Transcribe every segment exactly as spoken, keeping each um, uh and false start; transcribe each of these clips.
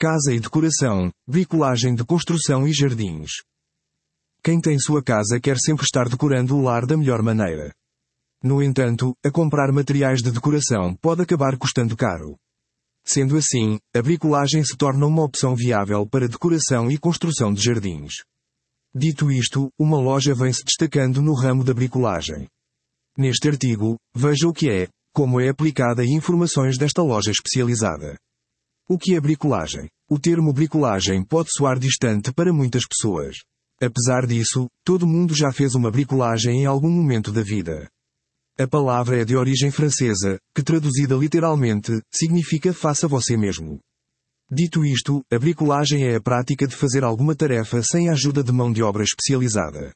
Casa e decoração, bricolagem de construção e jardins. Quem tem sua casa quer sempre estar decorando o lar da melhor maneira. No entanto, a comprar materiais de decoração pode acabar custando caro. Sendo assim, a bricolagem se torna uma opção viável para decoração e construção de jardins. Dito isto, uma loja vem se destacando no ramo da bricolagem. Neste artigo, veja o que é, como é aplicada e informações desta loja especializada. O que é bricolagem? O termo bricolagem pode soar distante para muitas pessoas. Apesar disso, todo mundo já fez uma bricolagem em algum momento da vida. A palavra é de origem francesa, que traduzida literalmente, significa faça você mesmo. Dito isto, a bricolagem é a prática de fazer alguma tarefa sem a ajuda de mão de obra especializada.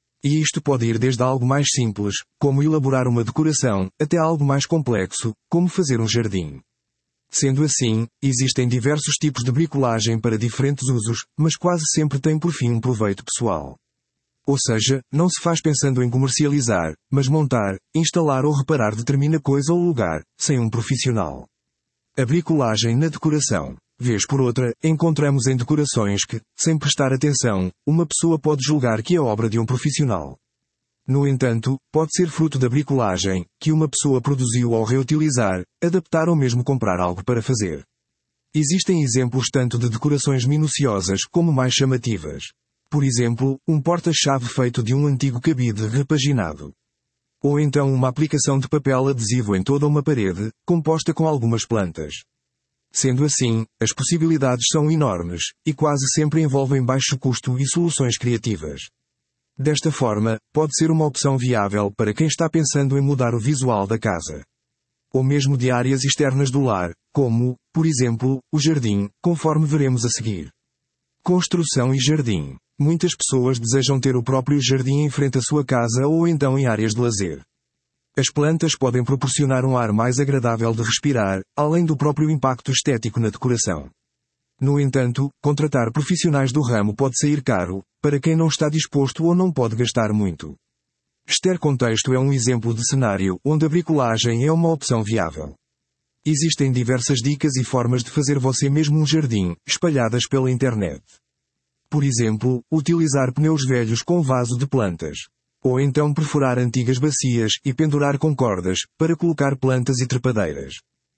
E isto pode ir desde algo mais simples, como elaborar uma decoração, até algo mais complexo, como fazer um jardim. Sendo assim, existem diversos tipos de bricolagem para diferentes usos, mas quase sempre têm por fim um proveito pessoal. Ou seja, não se faz pensando em comercializar, mas montar, instalar ou reparar determinada coisa ou lugar, sem um profissional. A bricolagem na decoração. Vez por outra, encontramos em decorações que, sem prestar atenção, uma pessoa pode julgar que é obra de um profissional. No entanto, pode ser fruto da bricolagem, que uma pessoa produziu ao reutilizar, adaptar ou mesmo comprar algo para fazer. Existem exemplos tanto de decorações minuciosas como mais chamativas. Por exemplo, um porta-chave feito de um antigo cabide repaginado. Ou então uma aplicação de papel adesivo em toda uma parede, composta com algumas plantas. Sendo assim, as possibilidades são enormes, e quase sempre envolvem baixo custo e soluções criativas. Desta forma, pode ser uma opção viável para quem está pensando em mudar o visual da casa. Ou mesmo de áreas externas do lar, como, por exemplo, o jardim, conforme veremos a seguir. Construção e jardim. Muitas pessoas desejam ter o próprio jardim em frente à sua casa ou então em áreas de lazer. As plantas podem proporcionar um ar mais agradável de respirar, além do próprio impacto estético na decoração. No entanto, contratar profissionais do ramo pode sair caro, para quem não está disposto ou não pode gastar muito. Este contexto é um exemplo de cenário onde a bricolagem é uma opção viável. Existem diversas dicas e formas de fazer você mesmo um jardim, espalhadas pela internet. Por exemplo, utilizar pneus velhos com vaso de plantas. Ou então perfurar antigas bacias e pendurar com cordas, para colocar plantas e trepadeiras.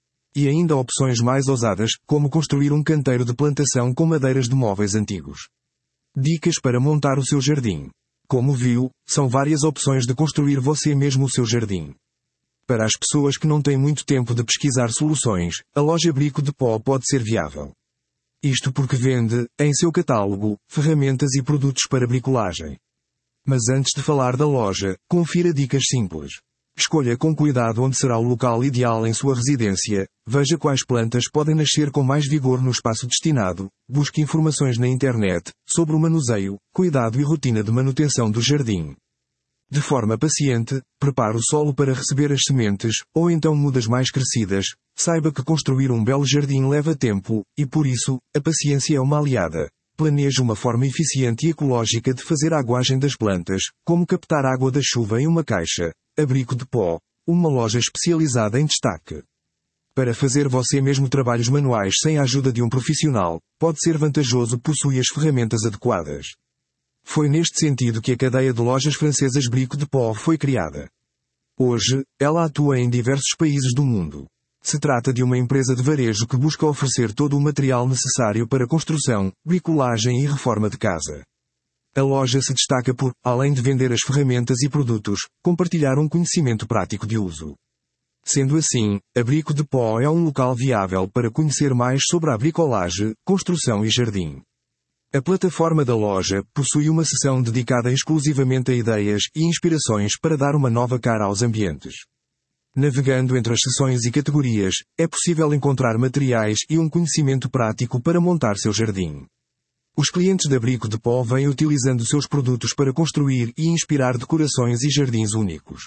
E ainda opções mais ousadas, como construir um canteiro de plantação com madeiras de móveis antigos. Dicas para montar o seu jardim. Como viu, são várias opções de construir você mesmo o seu jardim. Para as pessoas que não têm muito tempo de pesquisar soluções, a loja Brico de Pó pode ser viável. Isto porque vende, em seu catálogo, ferramentas e produtos para bricolagem. Mas antes de falar da loja, confira dicas simples. Escolha com cuidado onde será o local ideal em sua residência, veja quais plantas podem nascer com mais vigor no espaço destinado, busque informações na internet, sobre o manuseio, cuidado e rotina de manutenção do jardim. De forma paciente, prepare o solo para receber as sementes, ou então mudas mais crescidas. Saiba que construir um belo jardim leva tempo, e por isso, a paciência é uma aliada. Planeje uma forma eficiente e ecológica de fazer a aguagem das plantas, como captar água da chuva em uma caixa. A Brico de Pó, uma loja especializada em destaque. Para fazer você mesmo trabalhos manuais sem a ajuda de um profissional, pode ser vantajoso possuir as ferramentas adequadas. Foi neste sentido que a cadeia de lojas francesas Brico de Pó foi criada. Hoje, ela atua em diversos países do mundo. Se trata de uma empresa de varejo que busca oferecer todo o material necessário para construção, bricolagem e reforma de casa. A loja se destaca por, além de vender as ferramentas e produtos, compartilhar um conhecimento prático de uso. Sendo assim, a Brico de Pó é um local viável para conhecer mais sobre a bricolagem, construção e jardim. A plataforma da loja possui uma seção dedicada exclusivamente a ideias e inspirações para dar uma nova cara aos ambientes. Navegando entre as seções e categorias, é possível encontrar materiais e um conhecimento prático para montar seu jardim. Os clientes da Brico de Pó vêm utilizando seus produtos para construir e inspirar decorações e jardins únicos.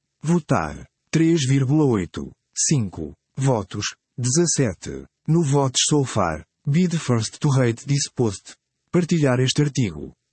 Votar. três vírgula oito. cinco. Votos. dezassete. No votos so far. Be the first to rate this post. Partilhar este artigo.